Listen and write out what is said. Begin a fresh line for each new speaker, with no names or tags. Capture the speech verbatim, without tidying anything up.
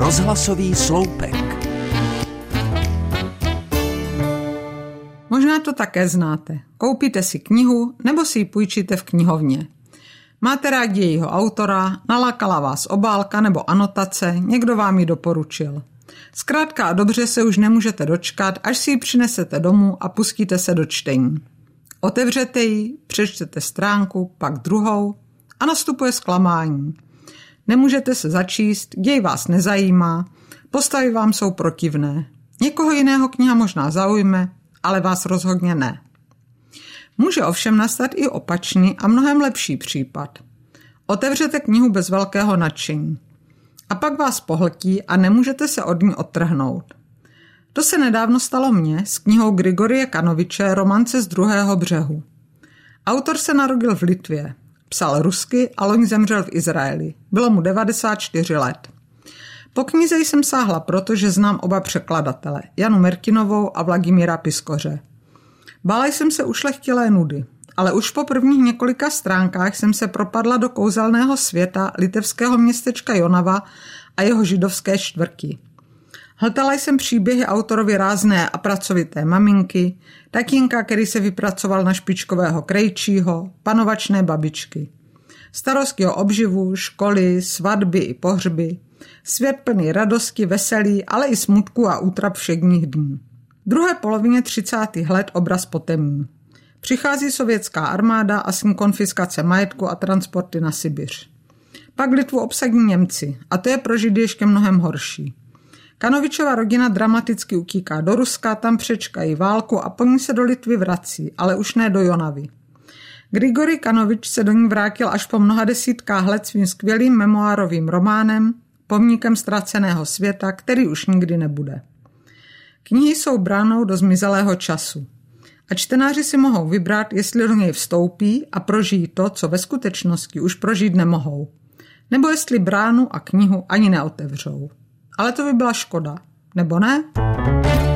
Rozhlasový sloupek.
Možná to také znáte. Koupíte si knihu nebo si ji půjčíte v knihovně. Máte rádi jejího autora, nalákala vás obálka nebo anotace, někdo vám ji doporučil. Zkrátka a dobře se už nemůžete dočkat, až si ji přinesete domů a pustíte se do čtení. Otevřete ji, přečtete stránku, pak druhou a nastupuje zklamání. Nemůžete se začíst, děj vás nezajímá, postavy vám jsou protivné. Někoho jiného kniha možná zaujme, ale vás rozhodně ne. Může ovšem nastat i opačný a mnohem lepší případ. Otevřete knihu bez velkého nadšení. A pak vás pohltí a nemůžete se od ní odtrhnout. To se nedávno stalo mně s knihou Grigorie Kanoviče Romance z druhého břehu. Autor se narodil v Litvě, psal rusky a loni zemřel v Izraeli. Bylo mu devadesát čtyři let. Po knize jsem sáhla, protože znám oba překladatele, Janu Merkinovou a Vladimíra Piskoře. Bála jsem se ušlechtilé nudy, ale už po prvních několika stránkách jsem se propadla do kouzelného světa litevského městečka Jonava a jeho židovské čtvrti. Hltala jsem příběhy autorovi rázné a pracovité maminky, tatínka, který se vypracoval na špičkového krejčího, panovačné babičky. Starostky o obživu, školy, svatby i pohřby, svět plný radosti, veselí, ale i smutku a útrap všedních dní. V druhé polovině třicátých let obraz potemní. Přichází sovětská armáda a s ní konfiskace majetku a transporty na Sibiř. Pak Litvu obsadí Němci a to je pro Židy ještě mnohem horší. Kanovičova rodina dramaticky utíká do Ruska, tam přečkají válku a po ní se do Litvy vrací, ale už ne do Jonavy. Grigorij Kanovič se do ní vrátil až po mnoha desítkách let svým skvělým memoárovým románem Pomníkem ztraceného světa, který už nikdy nebude. Knihy jsou bránou do zmizelého času. A čtenáři si mohou vybrat, jestli do něj vstoupí a prožijí to, co ve skutečnosti už prožít nemohou. Nebo jestli bránu a knihu ani neotevřou. Ale to by byla škoda, nebo ne?